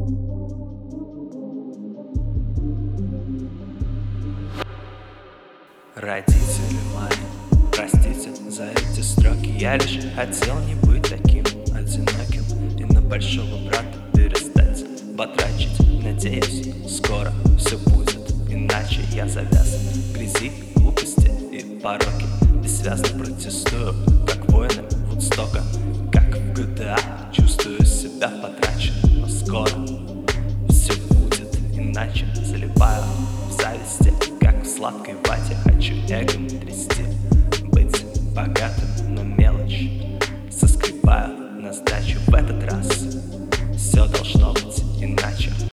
Родители мои, простите за эти строки. Я лишь хотел не быть таким одиноким и на большого брата перестать батрачить. Надеюсь, скоро все будет иначе. Я завяз в грязи, глупости и пороки. Бессвязно протестую, как воины Вудстока. Как в GTA, чувствую себя потраченным. Но скоро все будет иначе. Залипаю в зависти, как в сладкой вате. Хочу эгом трясти, быть богатым, но мелочь соскребаю на сдачу. В этот раз все должно быть иначе.